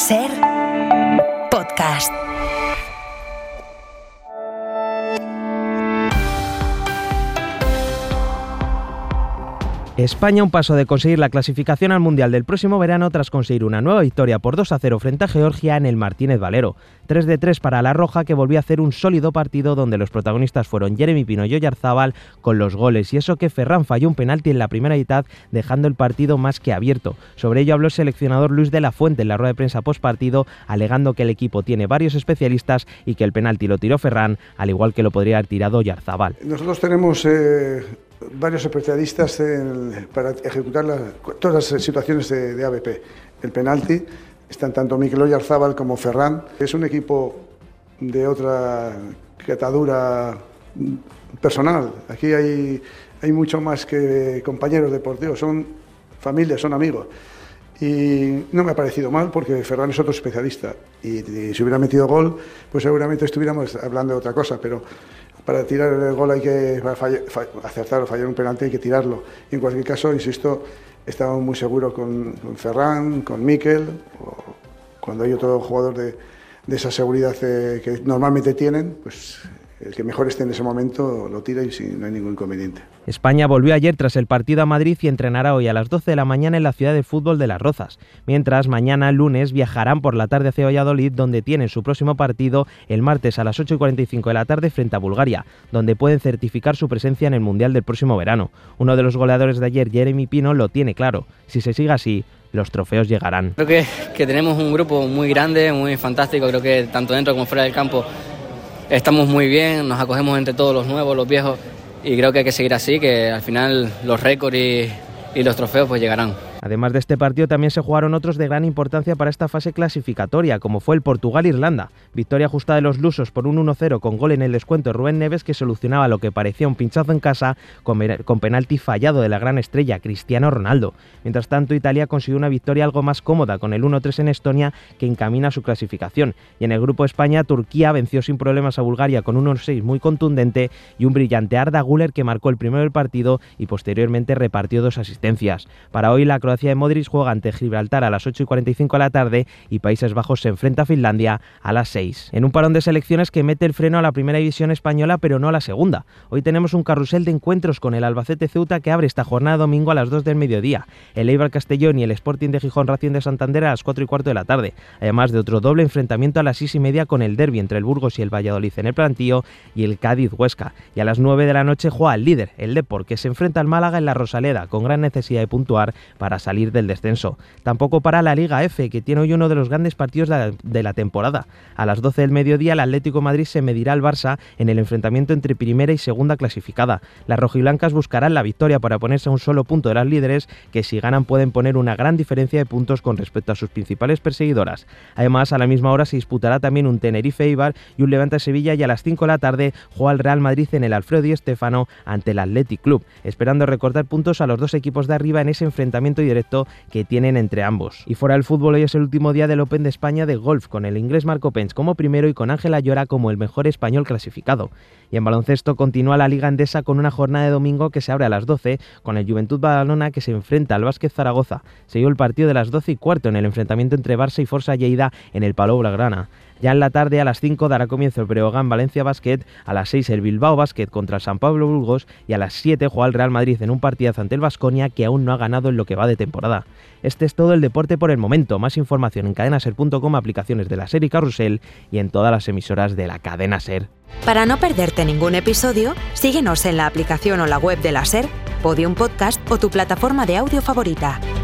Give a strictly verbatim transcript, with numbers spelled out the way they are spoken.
Ser Podcast. España a un paso de conseguir la clasificación al Mundial del próximo verano tras conseguir una nueva victoria por dos a cero frente a Georgia en el Martínez Valero. tres de tres para la Roja, que volvió a hacer un sólido partido donde los protagonistas fueron Jeremy Pino y Oyarzábal con los goles, y eso que Ferran falló un penalti en la primera mitad, dejando el partido más que abierto. Sobre ello habló el seleccionador Luis de la Fuente en la rueda de prensa postpartido, alegando que el equipo tiene varios especialistas y que el penalti lo tiró Ferran, al igual que lo podría haber tirado Oyarzábal. Nosotros tenemos eh, varios especialistas en, para ejecutar la, todas las situaciones de, de A B P. El penalti, están tanto Mikel Oyarzábal como Ferran. Es un equipo de otra catadura personal. Aquí hay, hay mucho más que compañeros deportivos, son familias, son amigos. Y no me ha parecido mal porque Ferran es otro especialista. Y, y si hubiera metido gol, pues seguramente estuviéramos hablando de otra cosa, pero para tirar el gol hay que para fallar, acertar o fallar un penalti, hay que tirarlo. Y en cualquier caso, insisto, estamos muy seguros con, con Ferran, con Mikel, o cuando hay otro jugador de, de esa seguridad eh, que normalmente tienen, pues el que mejor esté en ese momento lo tira y sí, no hay ningún inconveniente. España volvió ayer tras el partido a Madrid y entrenará hoy a las doce de la mañana en la ciudad de fútbol de Las Rozas, mientras mañana lunes viajarán por la tarde hacia Valladolid, donde tienen su próximo partido el martes a las ocho y cuarenta y cinco de la tarde frente a Bulgaria, donde pueden certificar su presencia en el Mundial del próximo verano. Uno de los goleadores de ayer, Jeremy Pino, lo tiene claro: si se sigue así, los trofeos llegarán. Creo que, que tenemos un grupo muy grande, muy fantástico. Creo que tanto dentro como fuera del campo estamos muy bien, nos acogemos entre todos los nuevos, los viejos, y creo que hay que seguir así, que al final los récords y, y los trofeos pues llegarán. Además de este partido, también se jugaron otros de gran importancia para esta fase clasificatoria, como fue el Portugal-Irlanda. Victoria justa de los lusos por un uno cero con gol en el descuento de Rubén Neves, que solucionaba lo que parecía un pinchazo en casa con, con penalti fallado de la gran estrella Cristiano Ronaldo. Mientras tanto, Italia consiguió una victoria algo más cómoda con el uno tres en Estonia, que encamina su clasificación. Y en el grupo España, Turquía venció sin problemas a Bulgaria con un uno seis muy contundente y un brillante Arda Güler, que marcó el primero del partido y posteriormente repartió dos asistencias. Para hoy, la Croacia de Modric juega ante Gibraltar a las ocho y cuarenta y cinco de la tarde y Países Bajos se enfrenta a Finlandia a las seis. En un parón de selecciones que mete el freno a la primera división española, pero no a la segunda. Hoy tenemos un carrusel de encuentros con el Albacete Ceuta, que abre esta jornada domingo a las dos del mediodía, el Eibar Castellón y el Sporting de Gijón Racing de Santander a las cuatro y cuarto de la tarde, además de otro doble enfrentamiento a las seis y media con el derbi entre el Burgos y el Valladolid en el Plantío y el Cádiz Huesca. Y a las nueve de la noche juega el líder, el Depor, que se enfrenta al Málaga en la Rosaleda, con gran necesidad de puntuar para salir del descenso. Tampoco para la Liga F, que tiene hoy uno de los grandes partidos de la, de la temporada. A las doce del mediodía, el Atlético de Madrid se medirá al Barça en el enfrentamiento entre primera y segunda clasificada. Las rojiblancas buscarán la victoria para ponerse a un solo punto de las líderes, que si ganan pueden poner una gran diferencia de puntos con respecto a sus principales perseguidoras. Además, a la misma hora se disputará también un Tenerife-Eibar y un Levante-Sevilla, y a las cinco de la tarde juega el Real Madrid en el Alfredo Di Stéfano ante el Athletic Club, esperando recortar puntos a los dos equipos de arriba en ese enfrentamiento directo que tienen entre ambos. Y fuera del fútbol, hoy es el último día del Open de España de golf, con el inglés Marco Pence como primero y con Ángel Ayora como el mejor español clasificado. Y en baloncesto continúa la Liga Endesa con una jornada de domingo que se abre a las doce, con el Juventud Badalona, que se enfrenta al Básquet Zaragoza. Siguió el partido de las doce y cuarto en el enfrentamiento entre Barça y Força Lleida en el Palau Blaugrana. Ya en la tarde, a las cinco, dará comienzo el Breogán Valencia Basket, a las seis el Bilbao Basket contra el San Pablo Burgos y a las siete juega el Real Madrid en un partidazo ante el Baskonia, que aún no ha ganado en lo que va de temporada. Este es todo el deporte por el momento. Más información en cadena ser punto com, aplicaciones de la SER y Carrusel y en todas las emisoras de la cadena SER. Para no perderte ningún episodio, síguenos en la aplicación o la web de la SER, Podium Podcast o tu plataforma de audio favorita.